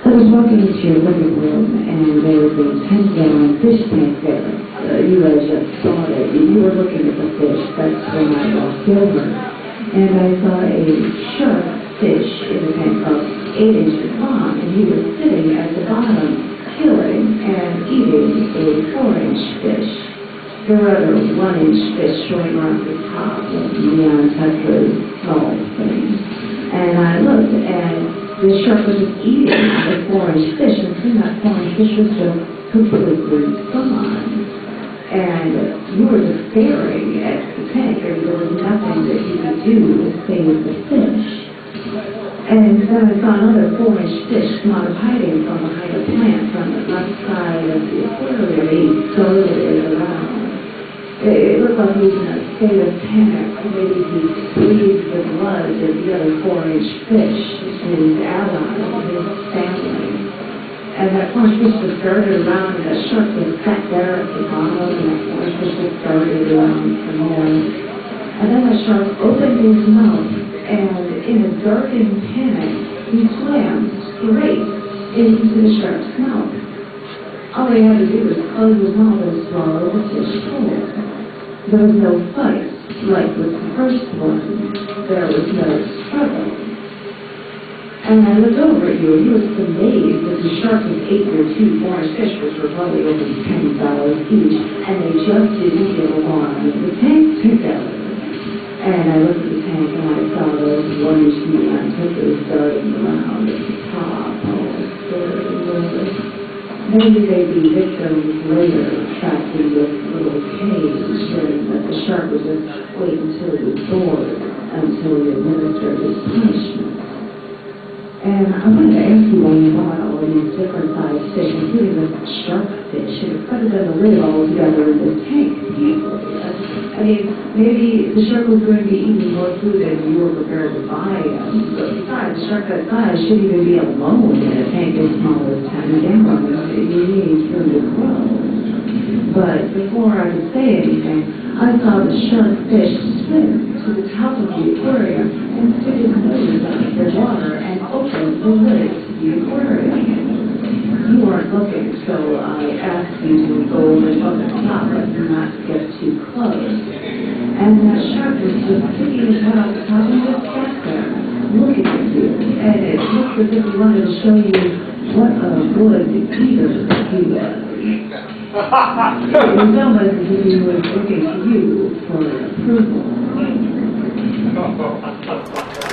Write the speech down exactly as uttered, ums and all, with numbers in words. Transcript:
I was walking into your living room, and there was a ten-gallon fish tank there. Uh, you had just saw it. You were looking at the fish. That's when I walked over. And I saw a shark fish in the tank about eight inches long, and he was sitting at the bottom, killing and eating a four-inch fish. There were other one-inch fish showing off the top of Neon Tetra's small thing. And I looked, and the shark was just eating the four-inch fish, and soon that four-inch fish was just completely gone. And you were just staring at the tank, and there was nothing that you could do to save the fish. And then I saw another four-inch fish come out of hiding from behind a plant from the left side of the aquarium. He scurried it around. It looked like he was in a state of panic. Maybe he breathed the blood of the other four-inch fish, his ally, his family. And that four-inch fish was darted around, and that shark was sat there at the bottom, and that four-inch fish was darted around some more. And then the shark opened his mouth, and in a darkened panic, he swam straight into the shark's mouth. All he had to do was close his mouth and swallow the fish whole. There was no fight, like with the first one. There was no struggle. And I looked over at you, and you were just amazed that the shark was ate your two four-inch fish, which were probably over ten dollars each, and they just didn't get along in the tank together. And I looked at the tank, and I saw those one-inch Neon Tetras darting around at the top, all scared and nervous. Maybe they'd be victims later, trapped in this little cage, and that the shark would just wait until he was bored, until he administered his punishment. And I wanted to ask you why you bought all these different sized fish, including this shark fish, and it put it in a lid all together in this tank. I mean, maybe the shark was going to be eating more food than you were prepared to buy him. But besides, the shark that size shouldn't even be alone in a tank as small as ten gallons. You need room to grow. But before I could say anything, I saw the shark fish swim to the top of the aquarium and stick his nose out of the water and open the lid to the aquarium. You weren't looking, so I asked you to go and look at the top but not get too close. And that shark was just sticking his head out the top and just sat there, looking at you. And it looked as if he wanted to show you what a good eater he was. It was almost as if he was looking to you for approval.